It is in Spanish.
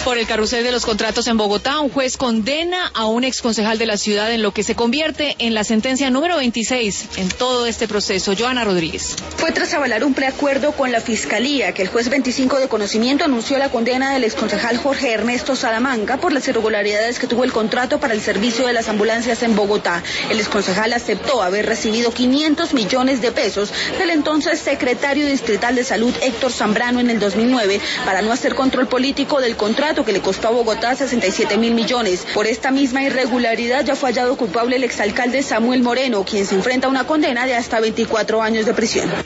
Por el carrusel de los contratos en Bogotá, un juez condena a un exconcejal de la ciudad en lo que se convierte en la sentencia número 26 en todo este proceso. Joana Rodríguez. Fue tras avalar un preacuerdo con la Fiscalía que el juez 25 de conocimiento anunció la condena del exconcejal Jorge Ernesto Salamanca por las irregularidades que tuvo el contrato para el servicio de las ambulancias en Bogotá. El exconcejal aceptó haber recibido 500 millones de pesos del entonces secretario distrital de Salud Héctor Zambrano en el 2009 para no hacer control político del contrato que le costó a Bogotá 67.000 millones. Por esta misma irregularidad ya fue hallado culpable el exalcalde Samuel Moreno, quien se enfrenta a una condena de hasta 24 años de prisión.